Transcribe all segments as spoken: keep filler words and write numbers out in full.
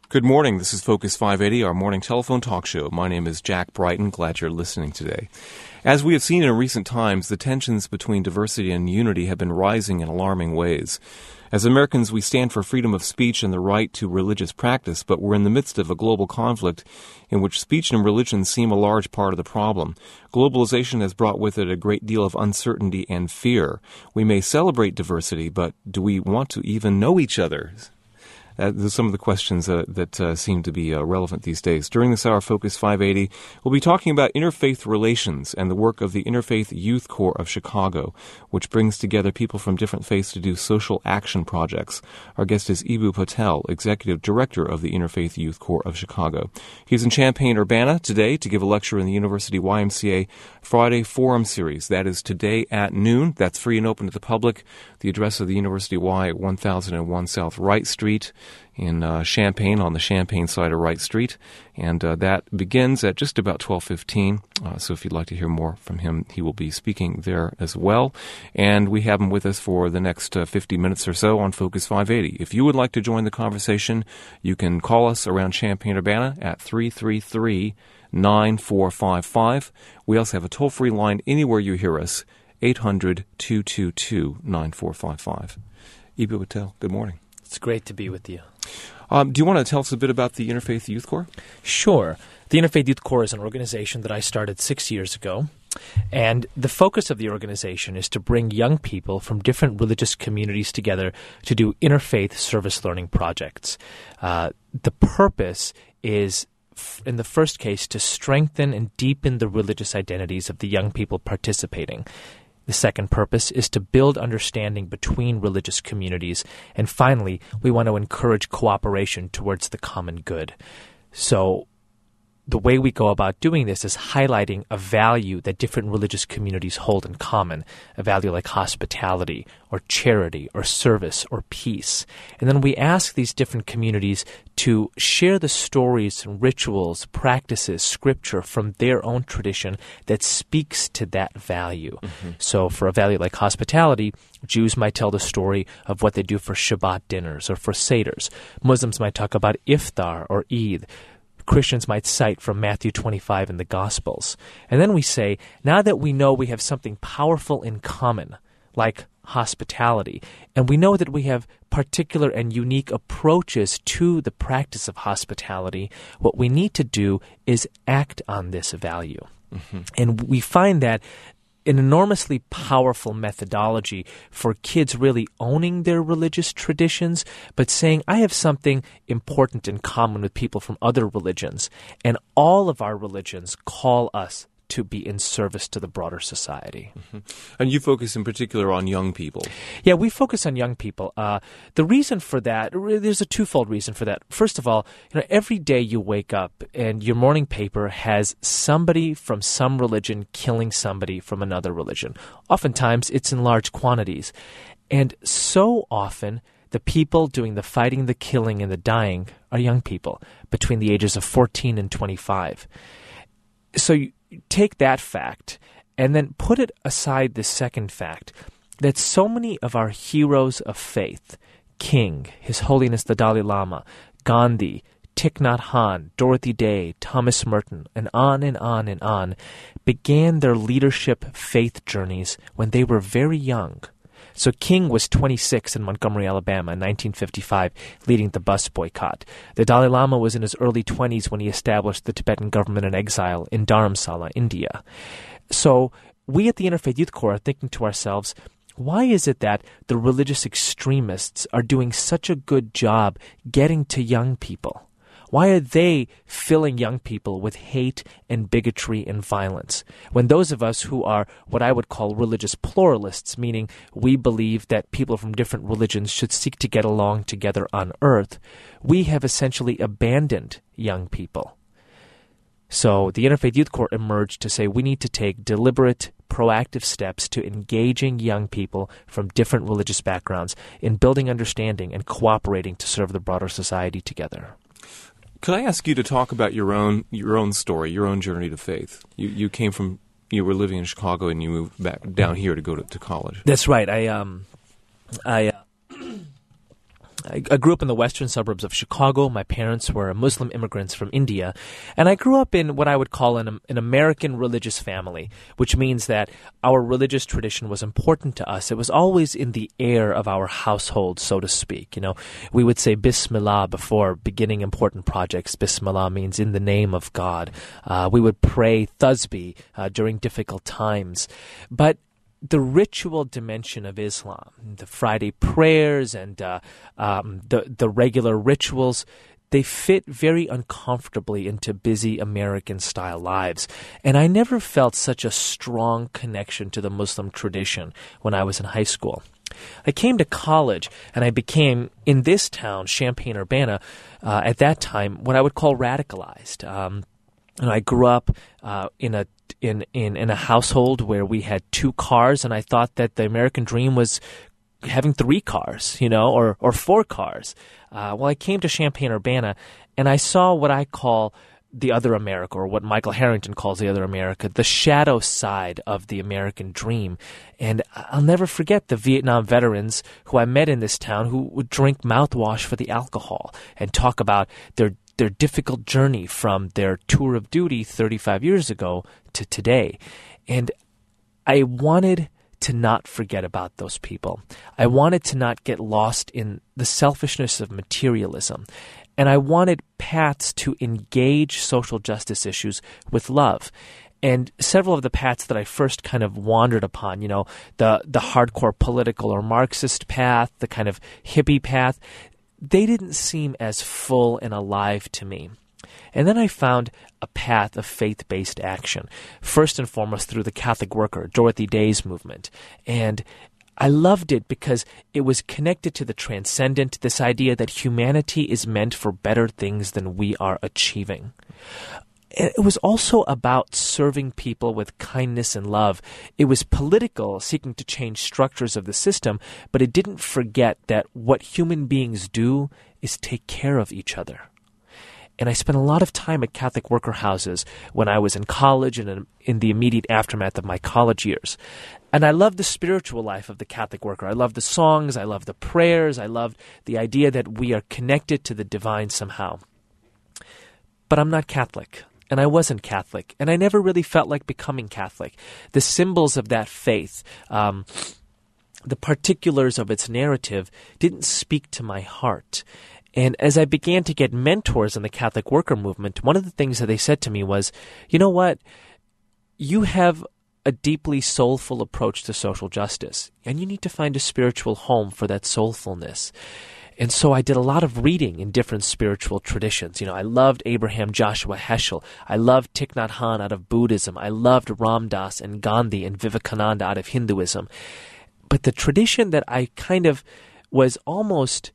Good morning. This is Focus five eighty, our morning telephone talk show. My name is Jack Brighton. Glad you're listening today. As we have seen in recent times, the tensions between diversity and unity have been rising in alarming ways. As Americans, we stand for freedom of speech and the right to religious practice, but we're in the midst of a global conflict in which speech and religion seem a large part of the problem. Globalization has brought with it a great deal of uncertainty and fear. We may celebrate diversity, but do we want to even know each other? Uh, those are some of the questions uh, that uh, seem to be uh, relevant these days. During this hour, Focus five eighty, we'll be talking about interfaith relations and the work of the Interfaith Youth Corps of Chicago, which brings together people from different faiths to do social action projects. Our guest is Eboo Patel, Executive Director of the Interfaith Youth Corps of Chicago. He's in Champaign-Urbana today to give a lecture in the University Y M C A Friday Forum Series. That is today at noon. That's free and open to the public. The address of the University Y, one thousand one South Wright Street in uh, Champaign, on the Champaign side of Wright Street, and uh, that begins at just about twelve fifteen. Uh, so if you'd like to hear more from him, he will be speaking there as well. And we have him with us for the next uh, fifty minutes or so on Focus five eighty. If you would like to join the conversation, you can call us around Champaign-Urbana at three three three, nine four five five. We also have a toll-free line anywhere you hear us, eight hundred, two two two, nine four five five. Eboo Patel, good morning. It's great to be with you. Um, do you want to tell us a bit about the Interfaith Youth Corps? Sure. The Interfaith Youth Corps is an organization that I started six years ago, and the focus of the organization is to bring young people from different religious communities together to do interfaith service learning projects. Uh, the purpose is, f- in the first case, to strengthen and deepen the religious identities of the young people participating. The second purpose is to build understanding between religious communities. And finally, we want to encourage cooperation towards the common good. So the way we go about doing this is highlighting a value that different religious communities hold in common, a value like hospitality or charity or service or peace. And then we ask these different communities to share the stories and rituals, practices, scripture from their own tradition that speaks to that value. Mm-hmm. So for a value like hospitality, Jews might tell the story of what they do for Shabbat dinners or for Seders. Muslims might talk about Iftar or Eid. Christians might cite from Matthew twenty-five in the Gospels. And then we say, now that we know we have something powerful in common, like hospitality, and we know that we have particular and unique approaches to the practice of hospitality, what we need to do is act on this value. Mm-hmm. And we find that an enormously powerful methodology for kids really owning their religious traditions, but saying, I have something important in common with people from other religions, and all of our religions call us to be in service to the broader society. Mm-hmm. And you focus in particular on young people. Yeah, we focus on young people. Uh, the reason for that, there's a twofold reason for that. First of all, you know, every day you wake up and your morning paper has somebody from some religion killing somebody from another religion. Oftentimes, it's in large quantities. And so often, the people doing the fighting, the killing, and the dying are young people between the ages of fourteen and twenty-five. So you take that fact and then put it aside the second fact that so many of our heroes of faith, King, His Holiness the Dalai Lama, Gandhi, Thich Nhat Hanh, Dorothy Day, Thomas Merton, and on and on and on, began their leadership faith journeys when they were very young. So King was twenty-six in Montgomery, Alabama in nineteen fifty-five, leading the bus boycott. The Dalai Lama was in his early twenties when he established the Tibetan government in exile in Dharamsala, India. So we at the Interfaith Youth Corps are thinking to ourselves, why is it that the religious extremists are doing such a good job getting to young people? Why are they filling young people with hate and bigotry and violence, when those of us who are what I would call religious pluralists, meaning we believe that people from different religions should seek to get along together on earth, we have essentially abandoned young people? So the Interfaith Youth Corps emerged to say we need to take deliberate, proactive steps to engaging young people from different religious backgrounds in building understanding and cooperating to serve the broader society together. Could I ask you to talk about your own your own story, your own journey to faith? You you came from, you were living in Chicago and you moved back down here to go to, to college. That's right. I um I uh, I, I grew up in the western suburbs of Chicago. My parents were Muslim immigrants from India. And I grew up in what I would call an, an American religious family, which means that our religious tradition was important to us. It was always in the air of our household, so to speak. You know, we would say Bismillah before beginning important projects. Bismillah means in the name of God. Uh, we would pray Thusbih uh, during difficult times. But the ritual dimension of Islam, the Friday prayers and uh, um, the the regular rituals, they fit very uncomfortably into busy American-style lives. And I never felt such a strong connection to the Muslim tradition when I was in high school. I came to college, and I became, in this town, Champaign-Urbana, uh, at that time, what I would call radicalized. Um, and I grew up uh, in a In, in, in a household where we had two cars, and I thought that the American dream was having three cars, you know, or, or four cars. Uh, well, I came to Champaign-Urbana, and I saw what I call the other America, or what Michael Harrington calls the other America, the shadow side of the American dream. And I'll never forget the Vietnam veterans who I met in this town who would drink mouthwash for the alcohol and talk about their their difficult journey from their tour of duty thirty-five years ago to today. And I wanted to not forget about those people. I wanted to not get lost in the selfishness of materialism. And I wanted paths to engage social justice issues with love. And several of the paths that I first kind of wandered upon, you know, the, the hardcore political or Marxist path, the kind of hippie path, they didn't seem as full and alive to me. And then I found a path of faith-based action, first and foremost through the Catholic Worker, Dorothy Day's movement. And I loved it because it was connected to the transcendent, this idea that humanity is meant for better things than we are achieving. It was also about serving people with kindness and love. It was political, seeking to change structures of the system, but it didn't forget that what human beings do is take care of each other. And I spent a lot of time at Catholic worker houses when I was in college and in the immediate aftermath of my college years. And I loved the spiritual life of the Catholic worker. I loved the songs, I loved the prayers, I loved the idea that we are connected to the divine somehow. But I'm not Catholic. And I wasn't Catholic, and I never really felt like becoming Catholic. The symbols of that faith, um, the particulars of its narrative, didn't speak to my heart. And as I began to get mentors in the Catholic worker movement, one of the things that they said to me was, you know what, you have a deeply soulful approach to social justice, and you need to find a spiritual home for that soulfulness. And so I did a lot of reading in different spiritual traditions. You know, I loved Abraham Joshua Heschel. I loved Thich Nhat Hanh out of Buddhism. I loved Ram Dass and Gandhi and Vivekananda out of Hinduism. But the tradition that I kind of was almost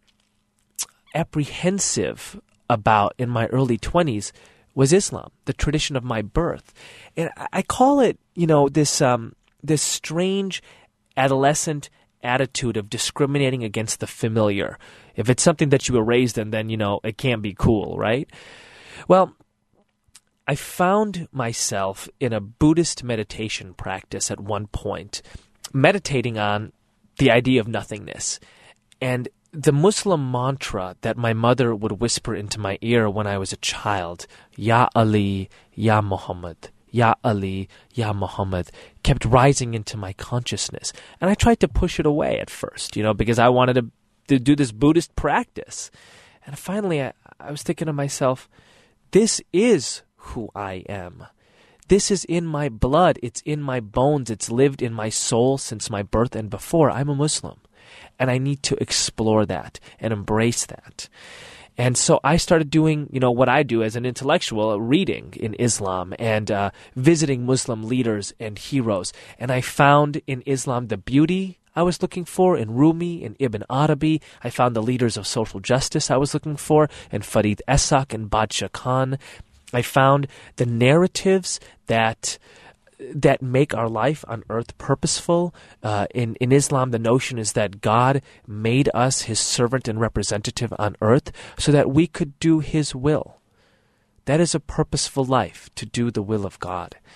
apprehensive about in my early twenties was Islam, the tradition of my birth. And I call it, you know, this um, this strange adolescent attitude of discriminating against the familiar. If it's something that you were raised in, then, you know, it can't be cool, right? Well, I found myself in a Buddhist meditation practice at one point, meditating on the idea of nothingness. And the Muslim mantra that my mother would whisper into my ear when I was a child, Ya Ali, Ya Muhammad, Ya Ali, Ya Muhammad, kept rising into my consciousness. And I tried to push it away at first, you know, because I wanted to, to do this Buddhist practice. And finally, I, I was thinking to myself, this is who I am. This is in my blood. It's in my bones. It's lived in my soul since my birth and before. I'm a Muslim. And I need to explore that and embrace that. And so I started doing, you know, what I do as an intellectual, reading in Islam and uh, visiting Muslim leaders and heroes. And I found in Islam the beauty I was looking for in Rumi and Ibn Arabi. I found the leaders of social justice I was looking for in Farid Essaq and Badshah Khan. I found the narratives that that make our life on earth purposeful. Uh, in, in Islam, the notion is that God made us his servant and representative on earth so that we could do his will. That is a purposeful life, to do the will of God.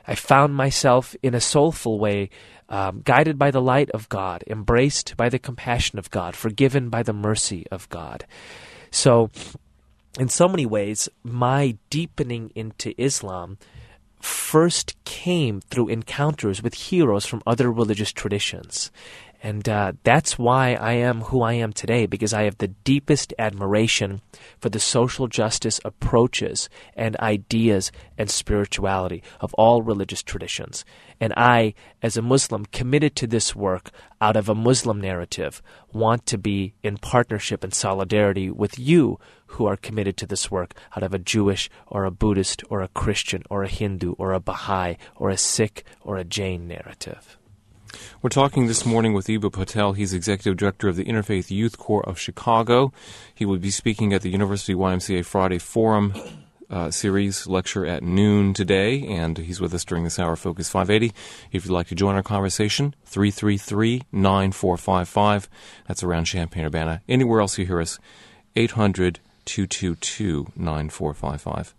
I found myself in a soulful way, um, guided by the light of God, embraced by the compassion of God, forgiven by the mercy of God. So, in so many ways, my deepening into Islam first came through encounters with heroes from other religious traditions. And uh, that's why I am who I am today, because I have the deepest admiration for the social justice approaches and ideas and spirituality of all religious traditions. And I, as a Muslim committed to this work out of a Muslim narrative, want to be in partnership and solidarity with you who are committed to this work out of a Jewish or a Buddhist or a Christian or a Hindu or a Baha'i or a Sikh or a Jain narrative. We're talking this morning with Eboo Patel. He's Executive Director of the Interfaith Youth Corps of Chicago. He will be speaking at the University Y M C A Friday Forum uh, series lecture at noon today, and he's with us during this hour of Focus five eighty. If you'd like to join our conversation, three three three, nine four five five. That's around Champaign-Urbana. Anywhere else you hear us, eight hundred, two two two, nine four five five.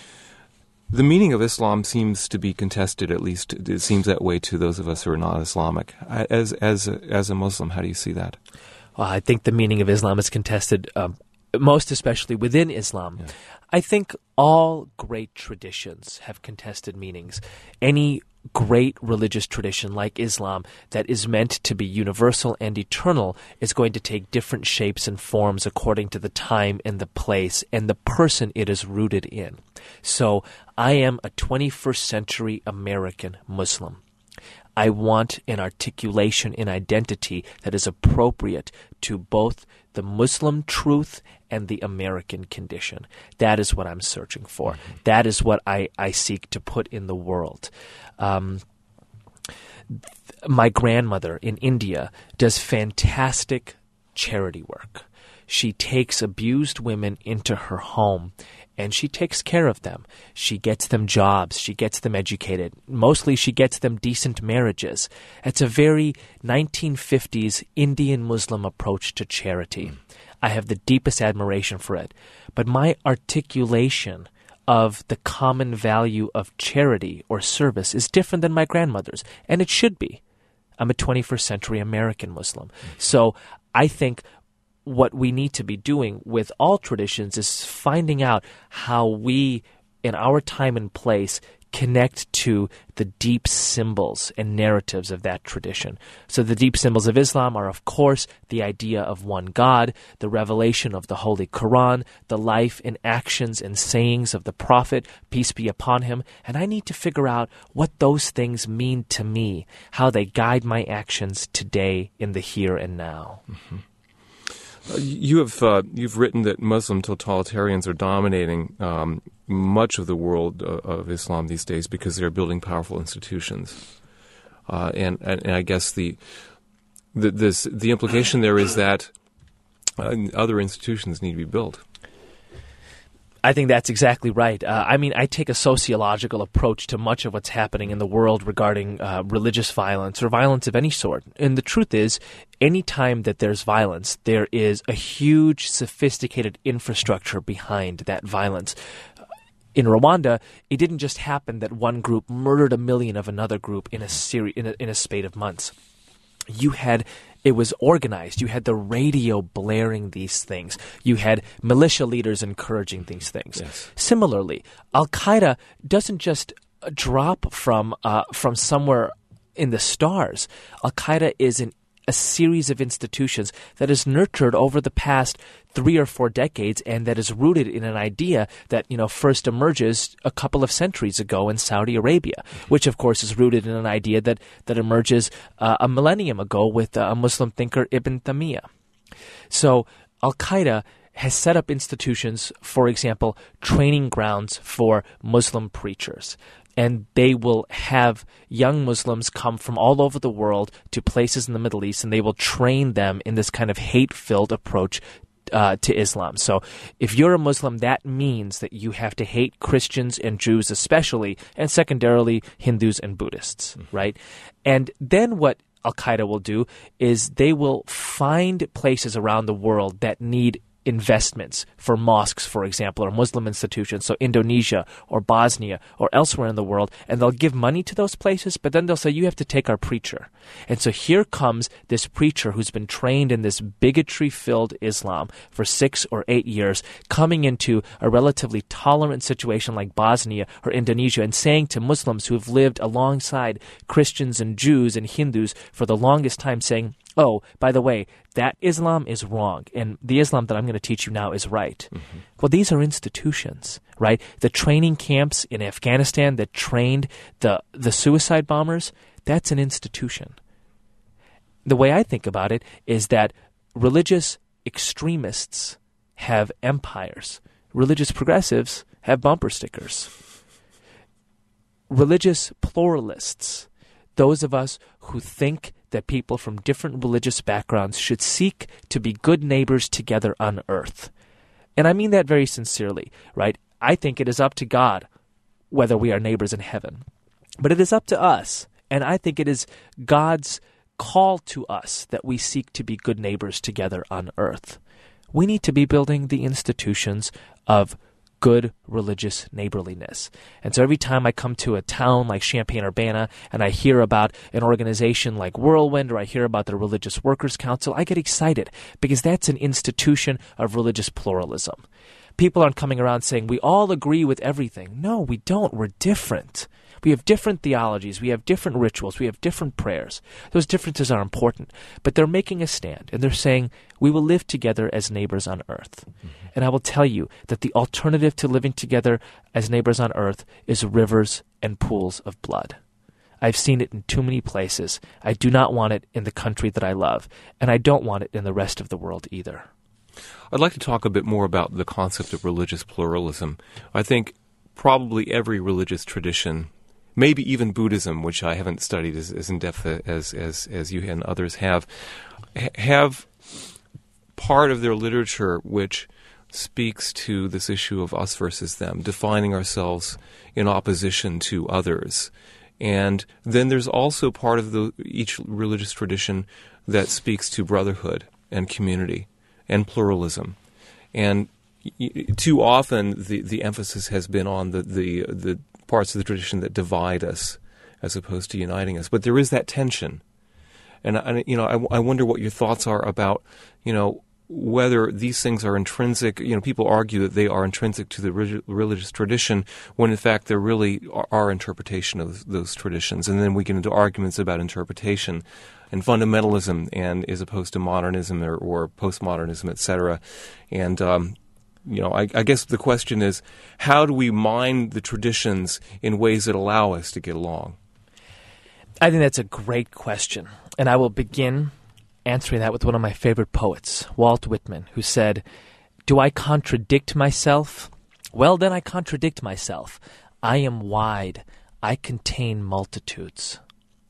The meaning of Islam seems to be contested, at least it seems that way to those of us who are not Islamic. As as a, as a Muslim, how do you see that? Well, I think the meaning of Islam is contested, um, most especially within Islam. Yeah. I think all great traditions have contested meanings. Any great religious tradition like Islam that is meant to be universal and eternal is going to take different shapes and forms according to the time and the place and the person it is rooted in. So I am a twenty-first century American Muslim. I want an articulation in identity that is appropriate to both the Muslim truth and the American condition. That is what I'm searching for. Mm-hmm. That is what I, I seek to put in the world. Um, my grandmother in India does fantastic charity work. She takes abused women into her home and she takes care of them. She gets them jobs. She gets them educated. Mostly she gets them decent marriages. It's a very nineteen fifties Indian Muslim approach to charity. Mm. I have the deepest admiration for it. But my articulation of the common value of charity or service is different than my grandmother's, and it should be. I'm a twenty-first century American Muslim. Mm. So I think what we need to be doing with all traditions is finding out how we, in our time and place, connect to the deep symbols and narratives of that tradition. So the deep symbols of Islam are, of course, the idea of one God, the revelation of the Holy Quran, the life and actions and sayings of the Prophet, peace be upon him, and I need to figure out what those things mean to me, how they guide my actions today in the here and now. Mm-hmm. You have uh, you've written that Muslim totalitarians are dominating um, much of the world uh, of Islam these days because they're building powerful institutions, uh, and, and and I guess the the this the implication there is that uh, other institutions need to be built. I think that's exactly right. Uh, I mean, I take a sociological approach to much of what's happening in the world regarding uh, religious violence or violence of any sort. And the truth is, any time that there's violence, there is a huge, sophisticated infrastructure behind that violence. In Rwanda, it didn't just happen that one group murdered a million of another group in a seri- in a, in a spate of months. You had It was organized. You had the radio blaring these things. You had militia leaders encouraging these things. Yes. Similarly, Al-Qaeda doesn't just drop from uh, from somewhere in the stars. Al-Qaeda is an a series of institutions that is nurtured over the past three or four decades and that is rooted in an idea that, you know, first emerges a couple of centuries ago in Saudi Arabia, which, of course, is rooted in an idea that, that emerges uh, a millennium ago with uh, a Muslim thinker, Ibn Taymiyyah. So Al-Qaeda has set up institutions, for example, training grounds for Muslim preachers. And they will have young Muslims come from all over the world to places in the Middle East, and they will train them in this kind of hate-filled approach uh, to Islam. So if you're a Muslim, that means that you have to hate Christians and Jews especially, and secondarily Hindus and Buddhists, mm-hmm. right? And then what Al-Qaeda will do is they will find places around the world that need investments for mosques, for example, or Muslim institutions, so Indonesia or Bosnia or elsewhere in the world, and they'll give money to those places, but then they'll say, you have to take our preacher. And so here comes this preacher who's been trained in this bigotry-filled Islam for six or eight years, coming into a relatively tolerant situation like Bosnia or Indonesia and saying to Muslims who have lived alongside Christians and Jews and Hindus for the longest time, saying, oh, by the way, that Islam is wrong, and the Islam that I'm going to teach you now is right. Mm-hmm. Well, these are institutions, right? The training camps in Afghanistan that trained the, the suicide bombers, that's an institution. The way I think about it is that religious extremists have empires. Religious progressives have bumper stickers. Religious pluralists, those of us who think that people from different religious backgrounds should seek to be good neighbors together on earth. And I mean that very sincerely, right? I think it is up to God whether we are neighbors in heaven. But it is up to us, and I think it is God's call to us that we seek to be good neighbors together on earth. We need to be building the institutions of good religious neighborliness. And so every time I come to a town like Champaign-Urbana and I hear about an organization like Whirlwind, or I hear about the Religious Workers Council, I get excited because that's an institution of religious pluralism. People aren't coming around saying, we all agree with everything. No, we don't. We're different. We have different theologies. We have different rituals. We have different prayers. Those differences are important. But they're making a stand, and they're saying, we will live together as neighbors on earth. Mm-hmm. And I will tell you that the alternative to living together as neighbors on earth is rivers and pools of blood. I've seen it in too many places. I do not want it in the country that I love, and I don't want it in the rest of the world either. I'd like to talk a bit more about the concept of religious pluralism. I think probably every religious tradition, maybe even Buddhism, which I haven't studied as, as in depth as, as as you and others have, have part of their literature which speaks to this issue of us versus them, defining ourselves in opposition to others. And then there's also part of the each religious tradition that speaks to brotherhood and community and pluralism. And too often the, the emphasis has been on the, the the parts of the tradition that divide us as opposed to uniting us. But there is that tension. And, and you know, I, I wonder what your thoughts are about, you know, whether these things are intrinsic. You know, people argue that they are intrinsic to the re- religious tradition when, in fact, they're really our, our interpretation of those traditions. And then we get into arguments about interpretation and fundamentalism, and as opposed to modernism or, or postmodernism, et cetera. And, um, you know, I, I guess the question is, how do we mine the traditions in ways that allow us to get along? I think that's a great question. And I will begin answering that with one of my favorite poets, Walt Whitman, who said, do I contradict myself? Well, then I contradict myself. I am wide. I contain multitudes.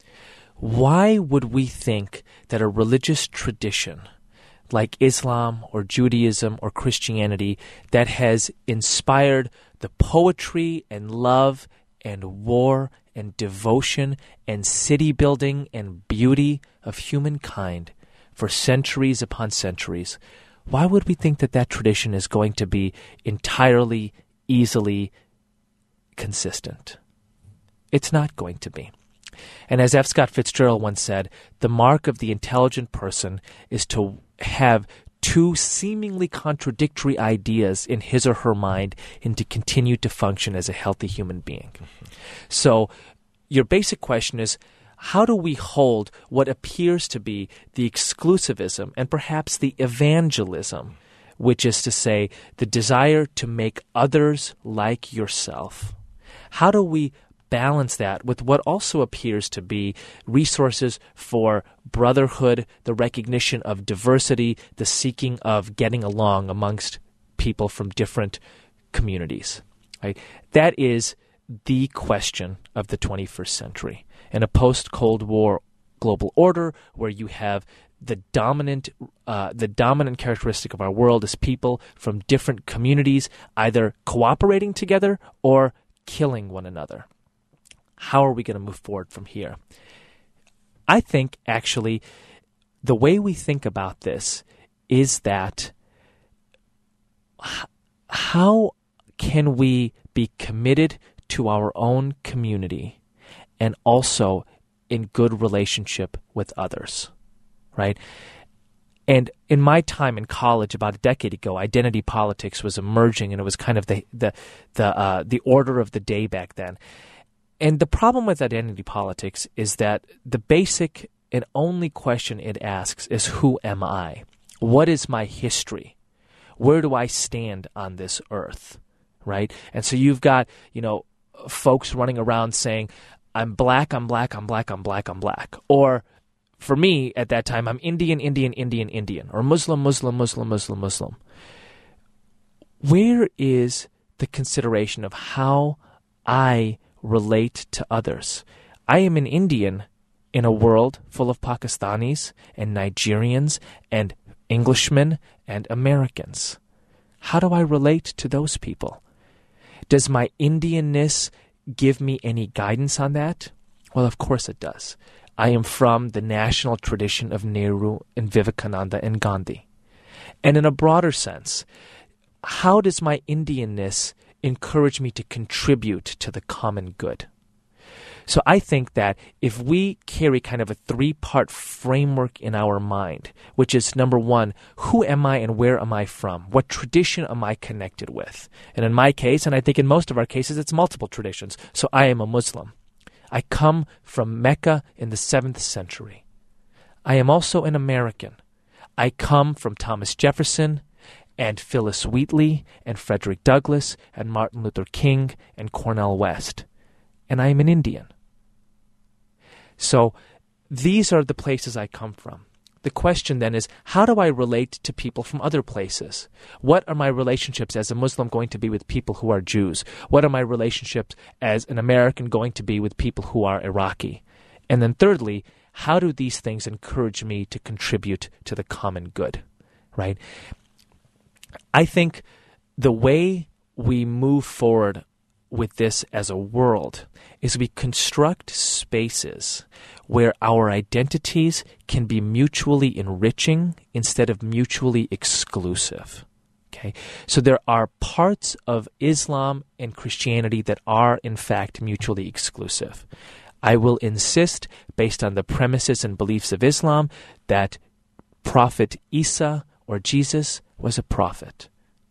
Why would we think that a religious tradition like Islam or Judaism or Christianity that has inspired the poetry and love and war and devotion and city building and beauty of humankind for centuries upon centuries, why would we think that that tradition is going to be entirely, easily consistent? It's not going to be. And as F. Scott Fitzgerald once said, the mark of the intelligent person is to have two seemingly contradictory ideas in his or her mind and to continue to function as a healthy human being. Mm-hmm. So your basic question is, how do we hold what appears to be the exclusivism and perhaps the evangelism, which is to say the desire to make others like yourself? How do we balance that with what also appears to be resources for brotherhood, the recognition of diversity, the seeking of getting along amongst people from different communities? Right? That is the question of the twenty-first century. In a post-Cold War global order where you have the dominant uh, the dominant characteristic of our world is people from different communities either cooperating together or killing one another. How are we going to move forward from here? I think, actually, the way we think about this is that how can we be committed to our own community and also in good relationship with others, right? And in my time in college, about a decade ago, identity politics was emerging, and it was kind of the the the uh, the order of the day back then. And the problem with identity politics is that the basic and only question it asks is, who am I? What is my history? Where do I stand on this earth, right? And so you've got, you know, folks running around saying, I'm black, I'm black, I'm black, I'm black, I'm black. Or for me at that time, I'm Indian, Indian, Indian, Indian. Or Muslim, Muslim, Muslim, Muslim, Muslim. Where is the consideration of how I relate to others? I am an Indian in a world full of Pakistanis and Nigerians and Englishmen and Americans. How do I relate to those people? Does my Indianness give me any guidance on that? Well, of course it does. I am from the national tradition of Nehru and Vivekananda and Gandhi. And in a broader sense, how does my Indianness encourage me to contribute to the common good? So I think that if we carry kind of a three-part framework in our mind, which is number one, who am I and where am I from? What tradition am I connected with? And in my case, and I think in most of our cases, it's multiple traditions. So I am a Muslim. I come from Mecca in the seventh century. I am also an American. I come from Thomas Jefferson and Phyllis Wheatley and Frederick Douglass and Martin Luther King and Cornel West. And I am an Indian. So these are the places I come from. The question then is, how do I relate to people from other places? What are my relationships as a Muslim going to be with people who are Jews? What are my relationships as an American going to be with people who are Iraqi? And then thirdly, how do these things encourage me to contribute to the common good, right? I think the way we move forward with this as a world is we construct spaces where our identities can be mutually enriching instead of mutually exclusive. Okay? So there are parts of Islam and Christianity that are in fact mutually exclusive. I will insist, based on the premises and beliefs of Islam, that Prophet Isa or Jesus was a prophet.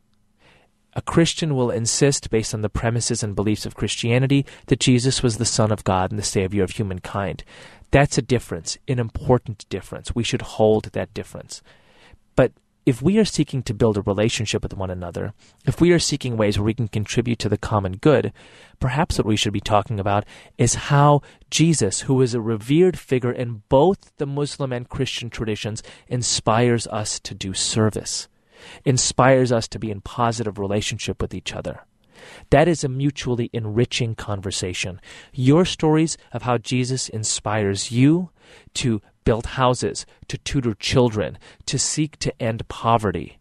A Christian will insist, based on the premises and beliefs of Christianity, that Jesus was the Son of God and the Savior of humankind. That's a difference, an important difference. We should hold that difference. But if we are seeking to build a relationship with one another, if we are seeking ways where we can contribute to the common good, perhaps what we should be talking about is how Jesus, who is a revered figure in both the Muslim and Christian traditions, inspires us to do service, inspires us to be in positive relationship with each other. That is a mutually enriching conversation. Your stories of how Jesus inspires you to build houses, to tutor children, to seek to end poverty,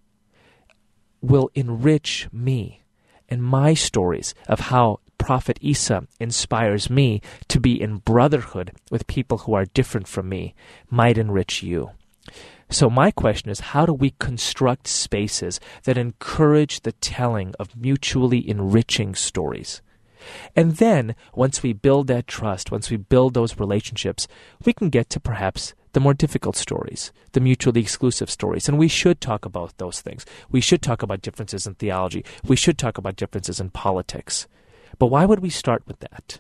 will enrich me. And my stories of how Prophet Isa inspires me to be in brotherhood with people who are different from me might enrich you. So my question is, how do we construct spaces that encourage the telling of mutually enriching stories? And then, once we build that trust, once we build those relationships, we can get to perhaps the more difficult stories, the mutually exclusive stories. And we should talk about those things. We should talk about differences in theology. We should talk about differences in politics. But why would we start with that?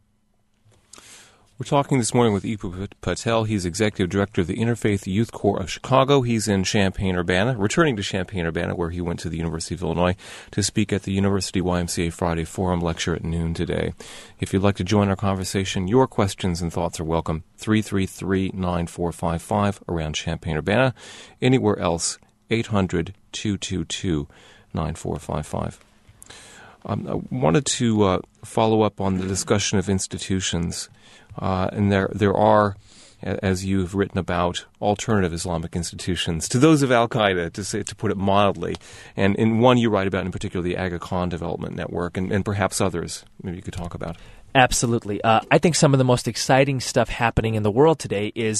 We're talking this morning with Ipu Patel. He's Executive Director of the Interfaith Youth Corps of Chicago. He's in Champaign-Urbana, returning to Champaign-Urbana, where he went to the University of Illinois to speak at the University Y M C A Friday Forum lecture at noon today. If you'd like to join our conversation, your questions and thoughts are welcome. three three three, nine four five five around Champaign-Urbana. Anywhere else, eight hundred, two two two, nine four five five. Um, I wanted to uh, follow up on the discussion of institutions. Uh, and there there are, as you've written about, alternative Islamic institutions to those of Al-Qaeda, to say, to put it mildly. And in one you write about in particular the Aga Khan Development Network, and, and perhaps others maybe you could talk about. Absolutely. Uh, I think some of the most exciting stuff happening in the world today is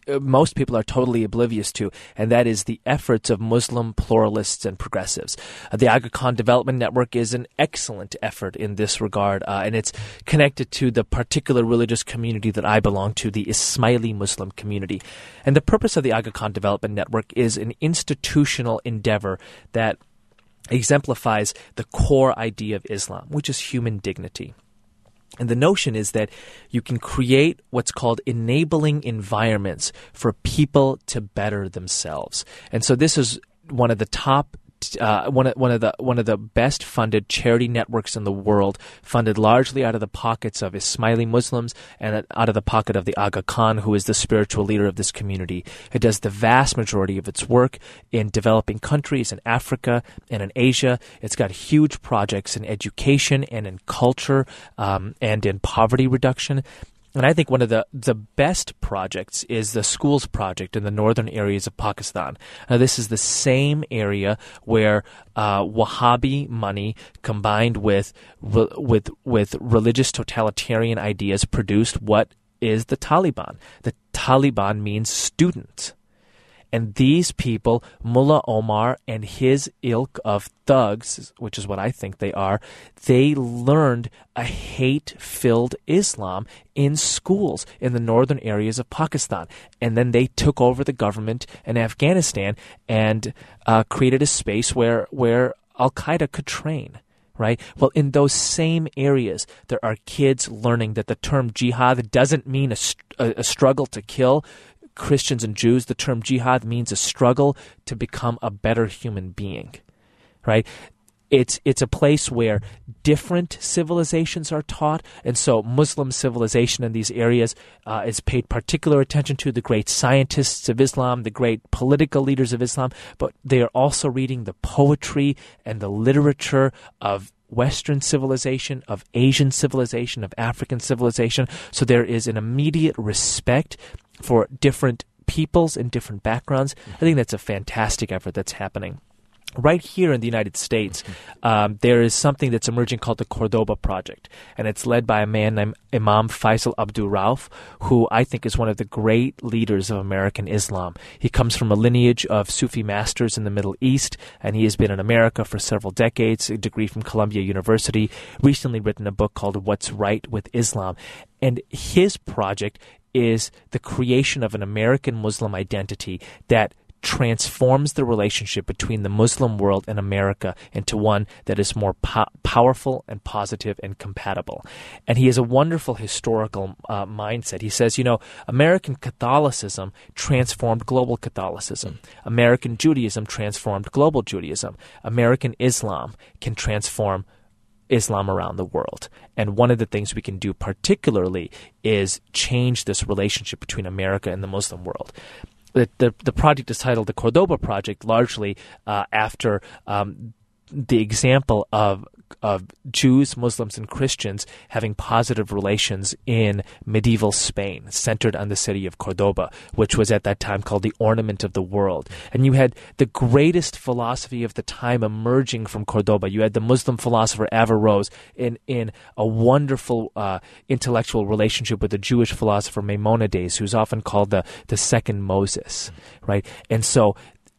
most people are totally oblivious to, and that is the efforts of Muslim pluralists and progressives. Uh, the Aga Khan Development Network is an excellent effort in this regard, uh, and it's connected to the particular religious community that I belong to, the Ismaili Muslim community. And the purpose of the Aga Khan Development Network is an institutional endeavor that exemplifies the core idea of Islam, which is human dignity. And the notion is that you can create what's called enabling environments for people to better themselves. And so this is one of the top Uh, one of one of the one of the best funded charity networks in the world, funded largely out of the pockets of Ismaili Muslims and out of the pocket of the Aga Khan, who is the spiritual leader of this community. It does the vast majority of its work in developing countries in Africa and in Asia. It's got huge projects in education and in culture um, and in poverty reduction. And I think one of the, the best projects is the schools project in the northern areas of Pakistan. Now, this is the same area where uh, Wahhabi money combined with with with religious totalitarian ideas produced what is the Taliban. The Taliban means student. And these people, Mullah Omar and his ilk of thugs, which is what I think they are, they learned a hate-filled Islam in schools in the northern areas of Pakistan. And then they took over the government in Afghanistan and uh, created a space where, where Al-Qaeda could train. Right? Well, in those same areas, there are kids learning that the term jihad doesn't mean a, a, a struggle to kill Christians and Jews. The term jihad means a struggle to become a better human being, right? It's it's a place where different civilizations are taught, and so Muslim civilization in these areas uh, is paid particular attention to, the great scientists of Islam, the great political leaders of Islam, but they are also reading the poetry and the literature of Western civilization, of Asian civilization, of African civilization. So there is an immediate respect for different peoples and different backgrounds. Mm-hmm. I think that's a fantastic effort that's happening. Right here in the United States, um, there is something that's emerging called the Cordoba Project, and it's led by a man named Imam Faisal Abdul Rauf, who I think is one of the great leaders of American Islam. He comes from a lineage of Sufi masters in the Middle East, and he has been in America for several decades, a degree from Columbia University, recently written a book called What's Right with Islam. And his project is the creation of an American Muslim identity that transforms the relationship between the Muslim world and America into one that is more po- powerful and positive and compatible. And he has a wonderful historical uh, mindset. He says, you know, American Catholicism transformed global Catholicism. American Judaism transformed global Judaism. American Islam can transform Islam around the world. And one of the things we can do particularly is change this relationship between America and the Muslim world. The, the, the project is titled the Cordoba Project, largely uh, after um, the example of of Jews, Muslims, and Christians having positive relations in medieval Spain, centered on the city of Cordoba, which was at that time called the ornament of the world. And you had the greatest philosophy of the time emerging from Cordoba. You had the Muslim philosopher Averroes in, in a wonderful uh, intellectual relationship with the Jewish philosopher Maimonides, who's often called the, the second Moses, right? And so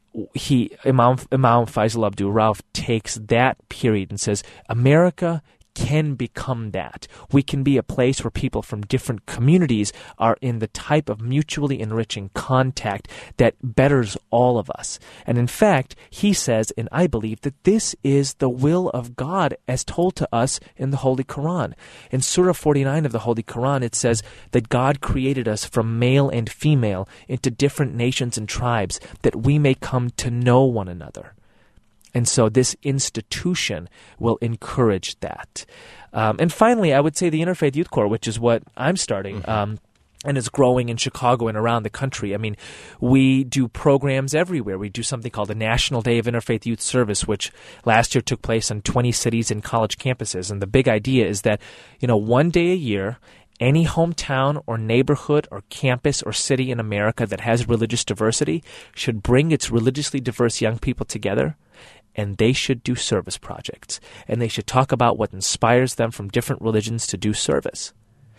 He Imam Imam Faisal Abdul Rauf takes that period and says, America can become that. We can be a place where people from different communities are in the type of mutually enriching contact that betters all of us. And in fact, he says, and I believe, that this is the will of God as told to us in the Holy Quran. In Surah forty-nine of the Holy Quran, it says that God created us from male and female into different nations and tribes that we may come to know one another. And so this institution will encourage that. Um, and finally, I would say the Interfaith Youth Corps, which is what I'm starting, mm-hmm. um, and is growing in Chicago and around the country. I mean, we do programs everywhere. We do something called the National Day of Interfaith Youth Service, which last year took place on twenty cities and college campuses. And the big idea is that, you know, one day a year, any hometown or neighborhood or campus or city in America that has religious diversity should bring its religiously diverse young people together, and they should do service projects. And they should talk about what inspires them from different religions to do service.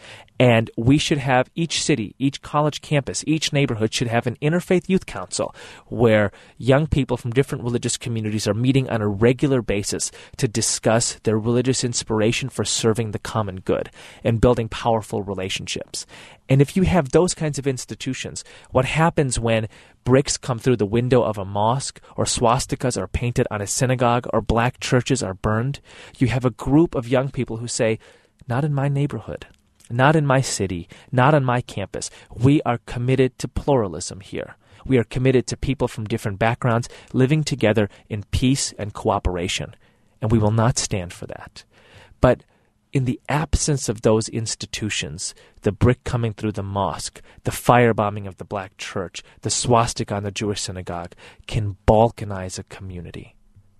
And we should have, each city, each college campus, each neighborhood should have an interfaith youth council where young people from different religious communities are meeting on a regular basis to discuss their religious inspiration for serving the common good and building powerful relationships. And if you have those kinds of institutions, what happens when bricks come through the window of a mosque, or swastikas are painted on a synagogue, or black churches are burned? You have a group of young people who say, not in my neighborhood. Not in my city, not on my campus. We are committed to pluralism here. We are committed to people from different backgrounds living together in peace and cooperation. And we will not stand for that. But in the absence of those institutions, the brick coming through the mosque, the firebombing of the black church, the swastika on the Jewish synagogue can balkanize a community,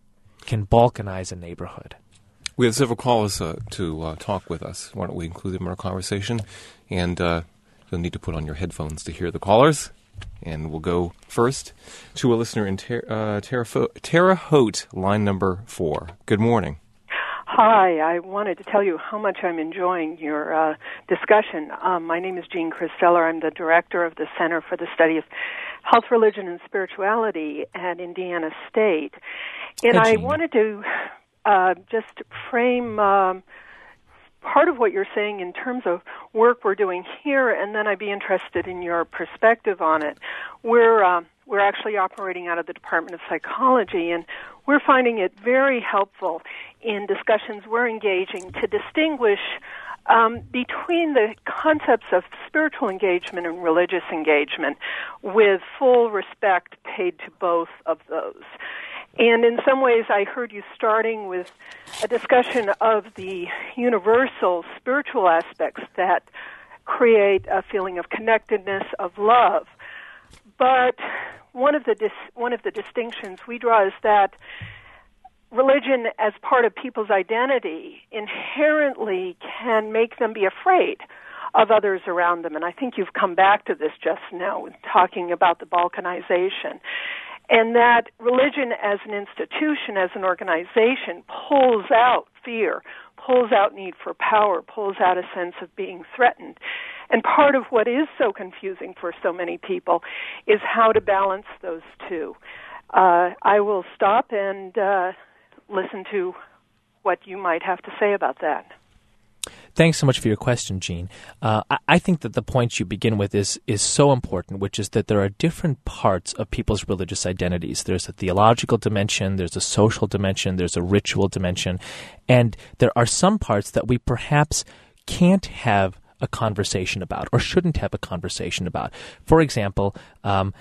can balkanize a neighborhood. We have several callers uh, to uh, talk with us. Why don't we include them in our conversation? And uh, you'll need to put on your headphones to hear the callers. And we'll go first to a listener in Ter- uh, Terre, Terre Haute, line number four. Good morning. Hi, I wanted to tell you how much I'm enjoying your uh, discussion. Um, my name is Jean Christeller. I'm the director of the Center for the Study of Health, Religion, and Spirituality at Indiana State. And Hey, I Jean. wanted to uh, just frame um, part of what you're saying in terms of work we're doing here, and then I'd be interested in your perspective on it. We're uh, we're actually operating out of the Department of Psychology, and we're finding it very helpful in discussions we're engaging to distinguish um, between the concepts of spiritual engagement and religious engagement, with full respect paid to both of those. And in some ways, I heard you starting with a discussion of the universal spiritual aspects that create a feeling of connectedness, of love. But one of the dis- one of the distinctions we draw is that religion, as part of people's identity, inherently can make them be afraid of others around them. And I think you've come back to this just now, talking about the balkanization. And that religion as an institution, as an organization, pulls out fear, pulls out need for power, pulls out a sense of being threatened. And part of what is so confusing for so many people is how to balance those two. Uh, I will stop and uh, listen to what you might have to say about that. Thanks so much for your question, Jean. Uh, I, I think that the point you begin with is is so important, which is that there are different parts of people's religious identities. There's a theological dimension, there's a social dimension, there's a ritual dimension, and there are some parts that we perhaps can't have a conversation about or shouldn't have a conversation about. For example, um,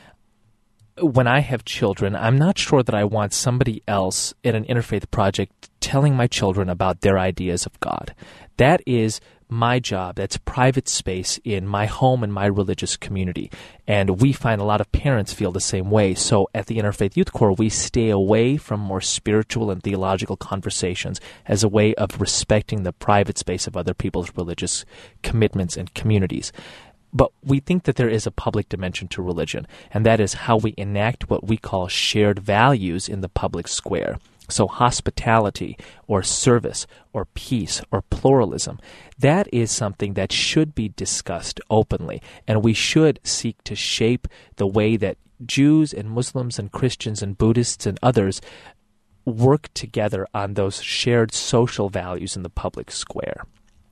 when I have children, I'm not sure that I want somebody else in an interfaith project telling my children about their ideas of God. That is my job. That's private space in my home and my religious community. And we find a lot of parents feel the same way. So at the Interfaith Youth Corps, we stay away from more spiritual and theological conversations as a way of respecting the private space of other people's religious commitments and communities. But we think that there is a public dimension to religion, and that is how we enact what we call shared values in the public square. So hospitality or service or peace or pluralism, that is something that should be discussed openly, and we should seek to shape the way that Jews and Muslims and Christians and Buddhists and others work together on those shared social values in the public square.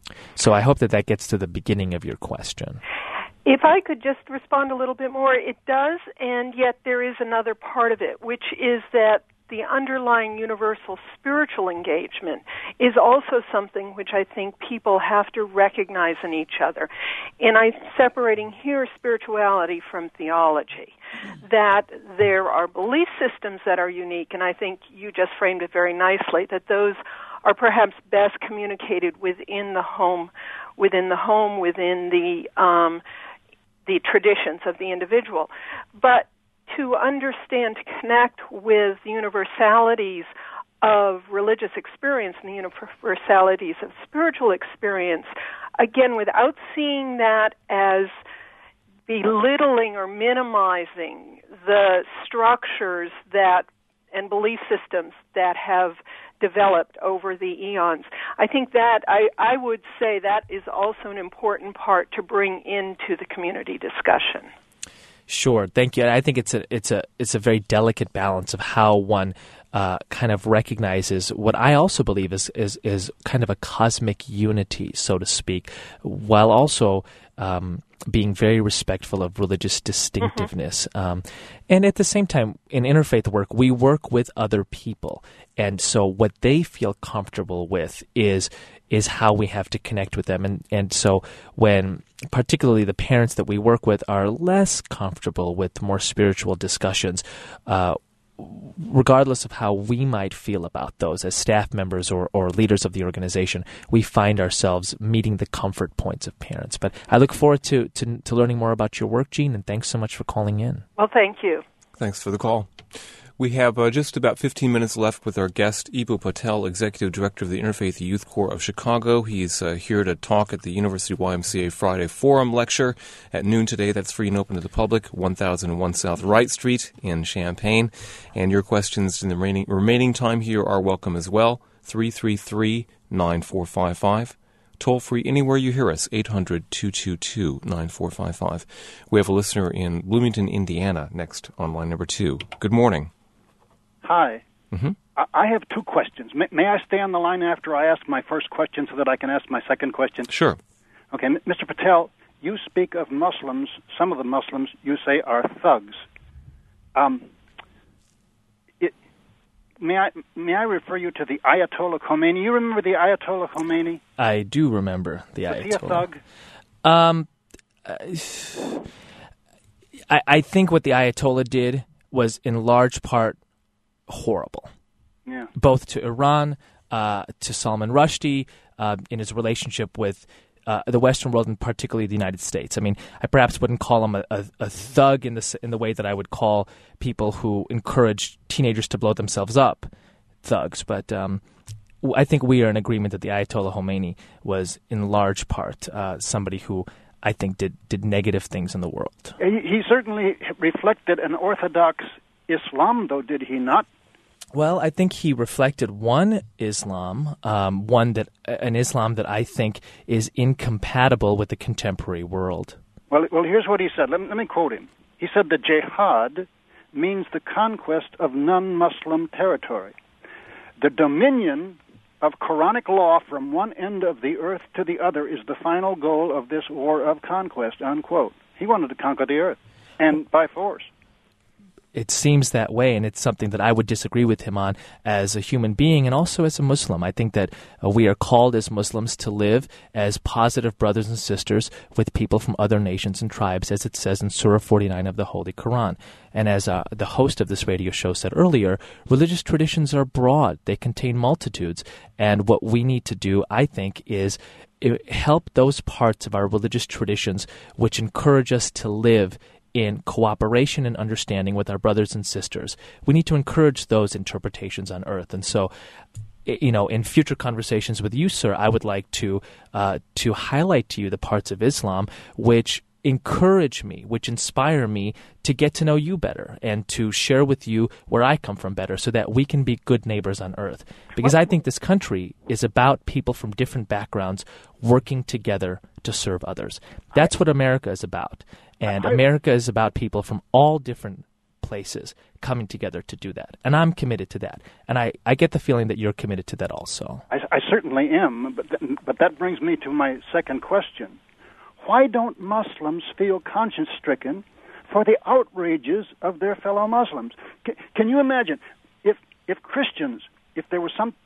So I hope that that gets to the beginning of your question. If I could just respond a little bit more, it does, and yet there is another part of it, which is that the underlying universal spiritual engagement is also something which I think people have to recognize in each other. And I'm separating here spirituality from theology, that there are belief systems that are unique, and I think you just framed it very nicely, that those are perhaps best communicated within the home, within the home, within the um, the traditions of the individual. But to understand, to connect with the universalities of religious experience and the universalities of spiritual experience, again, without seeing that as belittling or minimizing the structures that and belief systems that have developed over the eons. I think that, I, I would say that is also an important part to bring into the community discussion. Sure, thank you. And I think it's a it's a it's a very delicate balance of how one uh, kind of recognizes what I also believe is is is kind of a cosmic unity, so to speak, while also um, being very respectful of religious distinctiveness. Mm-hmm. Um, and at the same time, in interfaith work, we work with other people, and so what they feel comfortable with is is how we have to connect with them. And and so when particularly the parents that we work with are less comfortable with more spiritual discussions, uh, regardless of how we might feel about those as staff members or, or leaders of the organization, we find ourselves meeting the comfort points of parents. But I look forward to, to, to learning more about your work, Jean, and thanks so much for calling in. Well, thank you. Thanks for the call. We have uh, just about fifteen minutes left with our guest, Eboo Patel, Executive Director of the Interfaith Youth Corps of Chicago. He's uh, here to talk at the University Y M C A Friday Forum Lecture at noon today. That's free and open to the public, one thousand one South Wright Street in Champaign. And your questions in the remaining, remaining time here are welcome as well, three three three, nine four five five. Toll free anywhere you hear us, eight hundred, two two two, nine four five five. We have a listener in Bloomington, Indiana, next on line number two. Good morning. Hi. Mm-hmm. I have two questions. May, may I stay on the line after I ask my first question so that I can ask my second question? Sure. Okay, Mister Patel, you speak of Muslims, some of the Muslims you say are thugs. Um, it, may I may I refer you to the Ayatollah Khomeini? You remember the Ayatollah Khomeini? I do remember the Was Ayatollah. Was he a thug? Um, I, I think what the Ayatollah did was in large part horrible. Yeah. Both to Iran, uh, to Salman Rushdie, uh, in his relationship with uh, the Western world and particularly the United States. I mean, I perhaps wouldn't call him a, a, a thug in the in the way that I would call people who encourage teenagers to blow themselves up thugs, but um, I think we are in agreement that the Ayatollah Khomeini was in large part uh, somebody who I think did, did negative things in the world. He, he certainly reflected an orthodox Islam, though, did he not? Well, I think he reflected one Islam, um, one that an Islam that I think is incompatible with the contemporary world. Well, well, here's what he said. Let me, let me quote him. He said, "The jihad means the conquest of non-Muslim territory. The dominion of Quranic law from one end of the earth to the other is the final goal of this war of conquest," unquote. He wanted to conquer the earth, and by force. It seems that way, and it's something that I would disagree with him on as a human being and also as a Muslim. I think that uh, we are called as Muslims to live as positive brothers and sisters with people from other nations and tribes, as it says in Surah forty-nine of the Holy Quran. And as uh, the host of this radio show said earlier, religious traditions are broad. They contain multitudes. And what we need to do, I think, is help those parts of our religious traditions which encourage us to live in cooperation and understanding with our brothers and sisters. We need to encourage those interpretations on earth. And so, you know, in future conversations with you, sir, I would like to uh, to highlight to you the parts of Islam which encourage me, which inspire me to get to know you better and to share with you where I come from better so that we can be good neighbors on earth. Because I think this country is about people from different backgrounds working together to serve others. That's what America is about. And America is about people from all different places coming together to do that. And I'm committed to that. And I, I get the feeling that you're committed to that also. I, I certainly am, but, th- but that brings me to my second question. Why don't Muslims feel conscience-stricken for the outrages of their fellow Muslims? C- can you imagine if if Christians, if there was some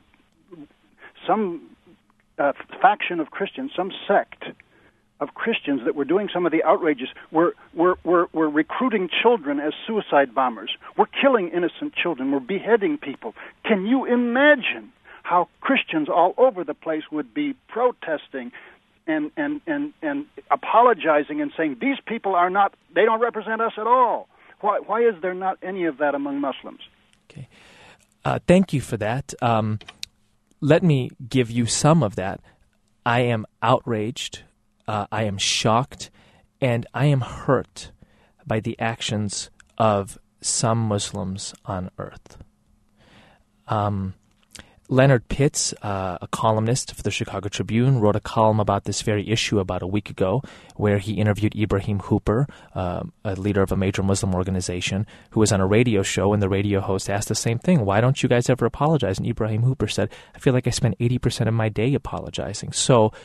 some uh, faction of Christians, some sect of Christians that were doing some of the outrages, were, were, were, were recruiting children as suicide bombers, were killing innocent children, were beheading people. Can you imagine how Christians all over the place would be protesting and, and, and, and apologizing and saying, these people are not, they don't represent us at all? Why, why is there not any of that among Muslims? Okay. Uh, thank you for that. Um, let me give you some of that. I am outraged. Uh, I am shocked, and I am hurt by the actions of some Muslims on earth. Um, Leonard Pitts, uh, a columnist for the Chicago Tribune, wrote a column about this very issue about a week ago, where he interviewed Ibrahim Hooper, uh, a leader of a major Muslim organization, who was on a radio show, and the radio host asked the same thing: why don't you guys ever apologize? And Ibrahim Hooper said, I feel like I spend eighty percent of my day apologizing. So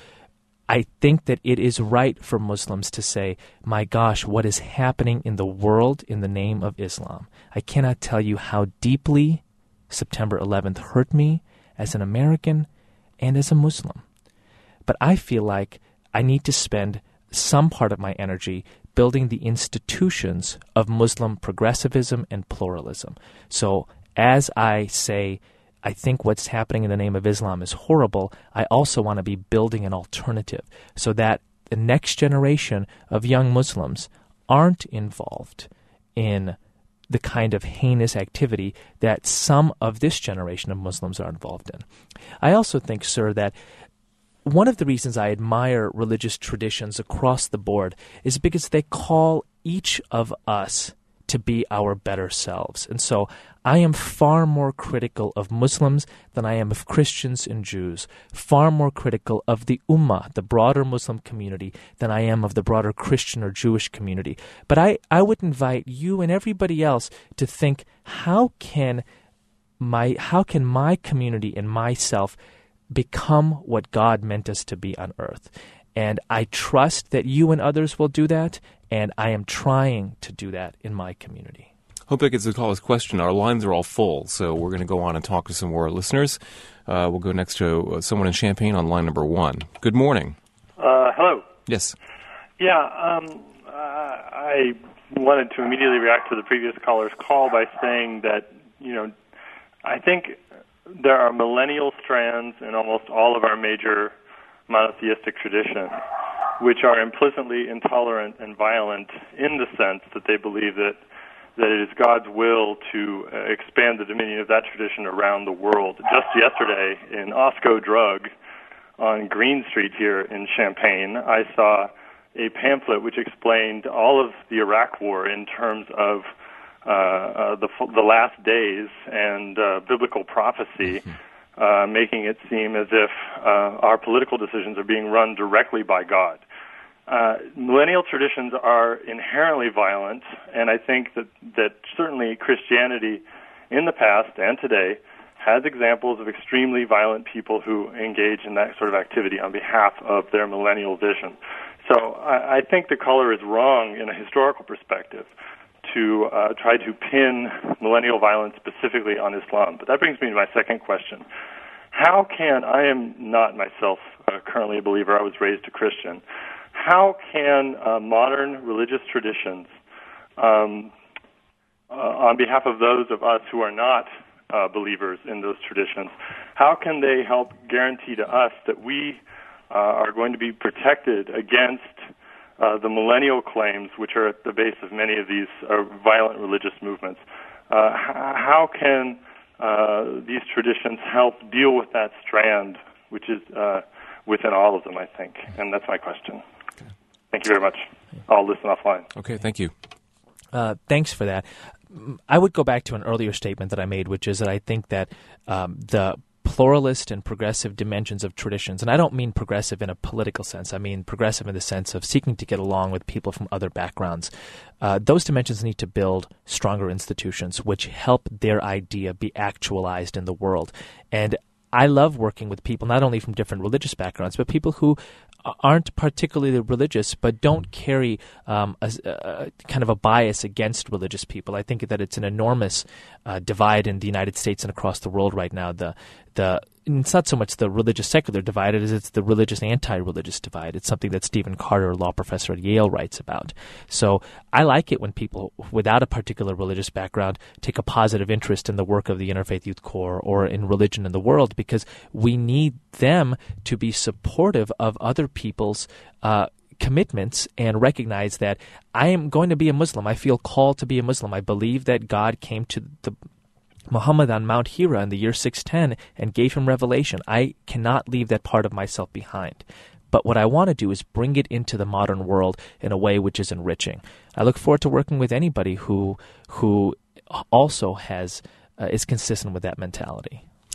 I think that it is right for Muslims to say, my gosh, what is happening in the world in the name of Islam? I cannot tell you how deeply September eleventh hurt me as an American and as a Muslim. But I feel like I need to spend some part of my energy building the institutions of Muslim progressivism and pluralism. So as I say, I think what's happening in the name of Islam is horrible, I also want to be building an alternative so that the next generation of young Muslims aren't involved in the kind of heinous activity that some of this generation of Muslims are involved in. I also think, sir, that one of the reasons I admire religious traditions across the board is because they call each of us to be our better selves. And so I am far more critical of Muslims than I am of Christians and Jews, far more critical of the Ummah, the broader Muslim community, than I am of the broader Christian or Jewish community. But I, I would invite you and everybody else to think, how can my how can my community and myself become what God meant us to be on earth? And I trust that you and others will do that, and I am trying to do that in my community. Hope that gets to call this question. Our lines are all full, so we're going to go on and talk to some more listeners. Uh, we'll go next to uh, someone in Champaign on line number one. Good morning. Uh, hello. Yes. Yeah, um, uh, I wanted to immediately react to the previous caller's call by saying that, you know, I think there are millennial strands in almost all of our major monotheistic traditions, which are implicitly intolerant and violent in the sense that they believe that that it is God's will to uh, expand the dominion of that tradition around the world. Just yesterday in Osco Drug on Green Street here in Champaign, I saw a pamphlet which explained all of the Iraq War in terms of uh, uh, the, the last days and uh, biblical prophecy, uh, making it seem as if uh, our political decisions are being run directly by God. Uh, millennial traditions are inherently violent, and I think that, that certainly Christianity in the past and today has examples of extremely violent people who engage in that sort of activity on behalf of their millennial vision. So I, I think the caller is wrong in a historical perspective to uh, try to pin millennial violence specifically on Islam. But that brings me to my second question. How can, I am not myself uh, currently a believer, I was raised a Christian, how can uh, modern religious traditions, um, uh, on behalf of those of us who are not uh, believers in those traditions, how can they help guarantee to us that we uh, are going to be protected against uh, the millennial claims which are at the base of many of these uh, violent religious movements? Uh, h- how can uh, these traditions help deal with that strand, which is uh, within all of them, I think? And that's my question. Thank you very much. I'll listen offline. Okay, thank you. Uh, thanks for that. I would go back to an earlier statement that I made, which is that I think that um, the pluralist and progressive dimensions of traditions, and I don't mean progressive in a political sense, I mean progressive in the sense of seeking to get along with people from other backgrounds, uh, those dimensions need to build stronger institutions which help their idea be actualized in the world. And I love working with people not only from different religious backgrounds, but people who aren't particularly religious but don't carry um, a, a kind of a bias against religious people. I think that it's an enormous uh, divide in the United States and across the world right now. The the it's not so much the religious secular divide as it's the religious anti-religious divide. It's something that Stephen Carter, a law professor at Yale, writes about. So I like it when people without a particular religious background take a positive interest in the work of the Interfaith Youth Corps or in religion in the world, because we need them to be supportive of other people's uh, commitments and recognize that I am going to be a Muslim. I feel called to be a Muslim. I believe that God came to the Muhammad on Mount Hira in the year six ten and gave him revelation. I cannot leave that part of myself behind. But what I want to do is bring it into the modern world in a way which is enriching. I look forward to working with anybody who who also has uh, is consistent with that mentality.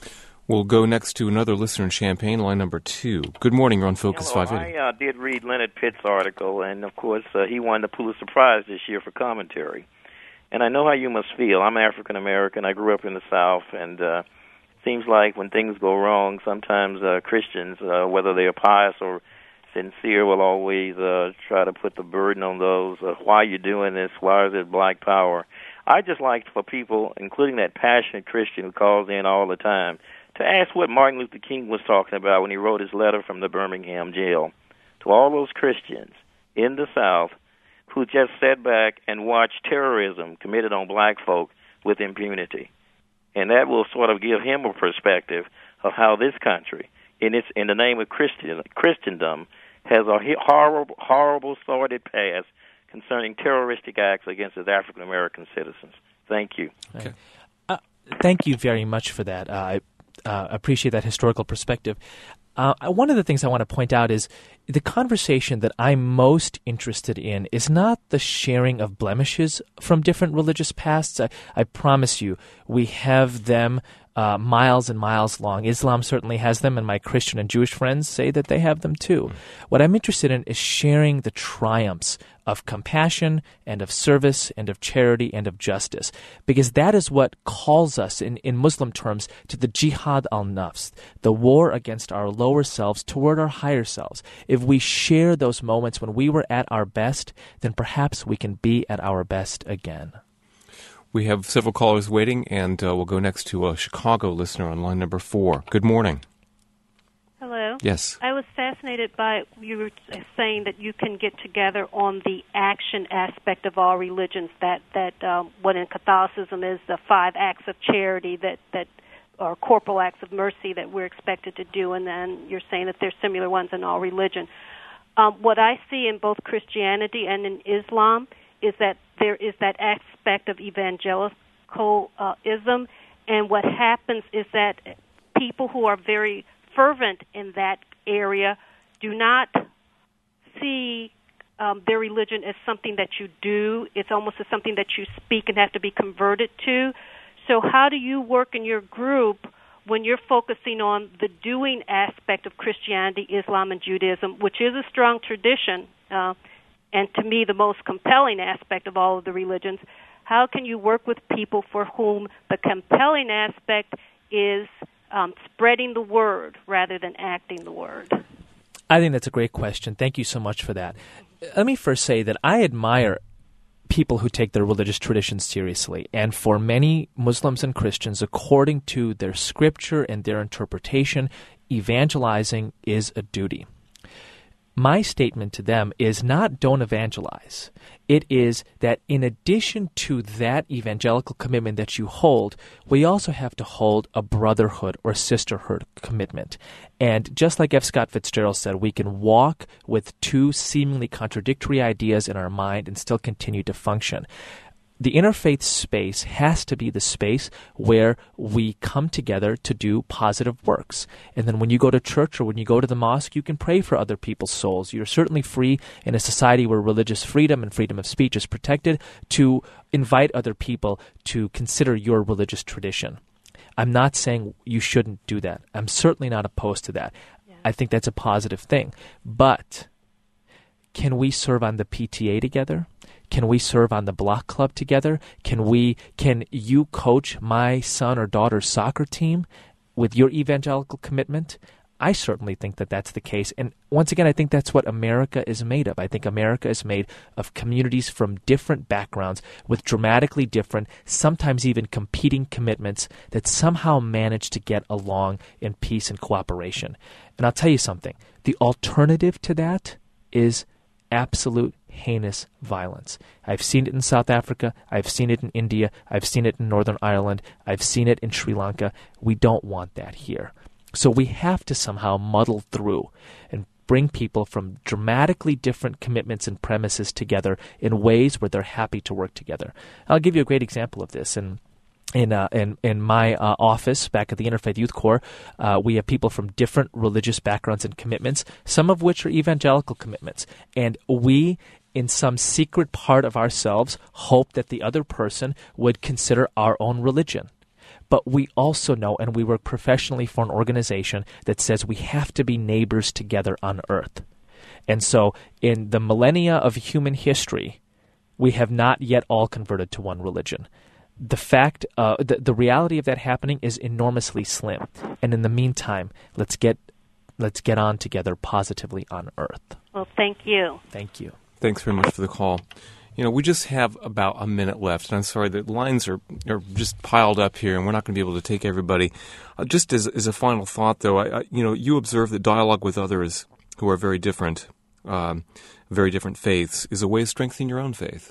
We'll go next to another listener in Champaign, line number two. Good morning, you're on Focus Hello, five eighty. I uh, did read Leonard Pitt's article, and of course uh, he won the Pulitzer Prize this year for commentary. And I know how you must feel. I'm African American. I grew up in the South, and uh, it seems like when things go wrong, sometimes uh, Christians, uh, whether they are pious or sincere, will always uh, try to put the burden on those. Uh, why are you doing this? Why is it black power? I just like for people, including that passionate Christian who calls in all the time, to ask what Martin Luther King was talking about when he wrote his letter from the Birmingham jail to all those Christians in the South who just sat back and watched terrorism committed on black folk with impunity. And that will sort of give him a perspective of how this country, in its in the name of Christian, Christendom, has a horrible, horrible, sordid past concerning terroristic acts against its African-American citizens. Thank you. Okay. Uh, thank you very much for that. Uh, I uh, appreciate that historical perspective. Uh, one of the things I want to point out is the conversation that I'm most interested in is not the sharing of blemishes from different religious pasts. I, I promise you, we have them uh, miles and miles long. Islam certainly has them, and my Christian and Jewish friends say that they have them too. What I'm interested in is sharing the triumphs of compassion and of service and of charity and of justice, because that is what calls us in, in Muslim terms to the jihad al-nafs, the war against our lower selves toward our higher selves. If we share those moments when we were at our best, then perhaps we can be at our best again. We have several callers waiting, and uh, we'll go next to a Chicago listener on line number four. Good morning. Hello. Yes. I was fascinated by you were saying that you can get together on the action aspect of all religions. That that um, what in Catholicism is the five acts of charity that that are corporal acts of mercy that we're expected to do, and then you're saying that there's similar ones in all religion. Um, what I see in both Christianity and in Islam is that there is that aspect of evangelicalism, and what happens is that people who are very fervent in that area do not see um, their religion as something that you do. It's almost as something that you speak and have to be converted to. So how do you work in your group when you're focusing on the doing aspect of Christianity, Islam, and Judaism, which is a strong tradition, uh, and to me the most compelling aspect of all of the religions? How can you work with people for whom the compelling aspect is Um, spreading the word rather than acting the word? I think that's a great question. Thank you so much for that. Let me first say that I admire people who take their religious traditions seriously. And for many Muslims and Christians, according to their scripture and their interpretation, evangelizing is a duty. My statement to them is not don't evangelize. It is that in addition to that evangelical commitment that you hold, we also have to hold a brotherhood or sisterhood commitment. And just like F. Scott Fitzgerald said, we can walk with two seemingly contradictory ideas in our mind and still continue to function. The interfaith space has to be the space where we come together to do positive works. And then when you go to church or when you go to the mosque, you can pray for other people's souls. You're certainly free in a society where religious freedom and freedom of speech is protected to invite other people to consider your religious tradition. I'm not saying you shouldn't do that. I'm certainly not opposed to that. Yeah. I think that's a positive thing. But can we serve on the P T A together? Can we serve on the block club together? Can we? Can you coach my son or daughter's soccer team with your evangelical commitment? I certainly think that that's the case. And once again, I think that's what America is made of. I think America is made of communities from different backgrounds with dramatically different, sometimes even competing commitments that somehow manage to get along in peace and cooperation. And I'll tell you something. The alternative to that is absolute heinous violence. I've seen it in South Africa. I've seen it in India. I've seen it in Northern Ireland. I've seen it in Sri Lanka. We don't want that here. So we have to somehow muddle through and bring people from dramatically different commitments and premises together in ways where they're happy to work together. I'll give you a great example of this. And In uh, in in my uh, office back at the Interfaith Youth Corps, uh, we have people from different religious backgrounds and commitments, some of which are evangelical commitments. And we, in some secret part of ourselves, hope that the other person would consider our own religion. But we also know, and we work professionally for an organization that says we have to be neighbors together on earth. And so in the millennia of human history, we have not yet all converted to one religion. The fact, uh, the, the reality of that happening is enormously slim. And in the meantime, let's get let's get on together positively on earth. Well, thank you. Thank you. Thanks very much for the call. You know, we just have about a minute left, and I'm sorry, the lines are, are just piled up here, and we're not going to be able to take everybody. Uh, just as, as a final thought, though, I, I, you know, you observe that dialogue with others who are very different, um, very different faiths, is a way of strengthening your own faith.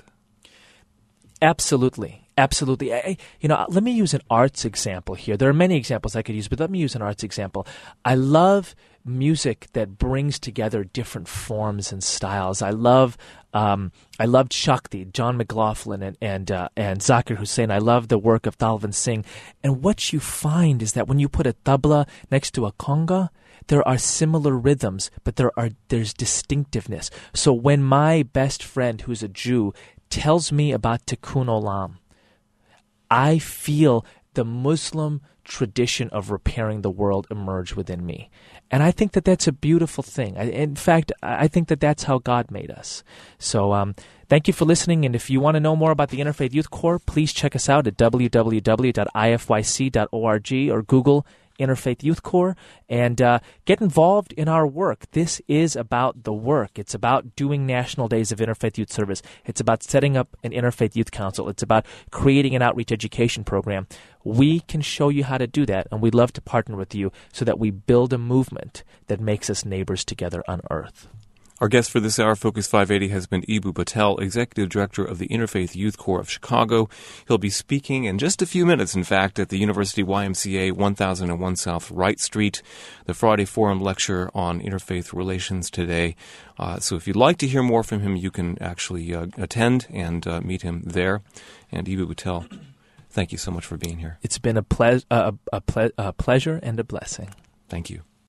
Absolutely. Absolutely. I, you know, let me use an arts example here. There are many examples I could use, but let me use an arts example. I love music that brings together different forms and styles. I love, um, I loved Shakti, John McLaughlin, and and, uh, and Zakir Hussain. I love the work of Dalvin Singh. And what you find is that when you put a tabla next to a conga, there are similar rhythms, but there are there's distinctiveness. So when my best friend, who's a Jew, tells me about Tikkun Olam, I feel the Muslim tradition of repairing the world emerge within me. And I think that that's a beautiful thing. I, in fact, I think that that's how God made us. So um, thank you for listening. And if you want to know more about the Interfaith Youth Corps, please check us out at w w w dot i f y c dot org or Google Interfaith Youth Corps, and uh, get involved in our work. This is about the work. It's about doing National Days of Interfaith Youth Service. It's about setting up an Interfaith Youth Council. It's about creating an outreach education program. We can show you how to do that, and we'd love to partner with you so that we build a movement that makes us neighbors together on earth. Our guest for this hour, Focus five eighty, has been Eboo Patel, Executive Director of the Interfaith Youth Corps of Chicago. He'll be speaking in just a few minutes, in fact, at the University Y M C A, one thousand one South Wright Street, the Friday Forum Lecture on Interfaith Relations today. Uh, so if you'd like to hear more from him, you can actually uh, attend and uh, meet him there. And Eboo Patel, thank you so much for being here. It's been a, ple- uh, a, ple- a pleasure and a blessing. Thank you.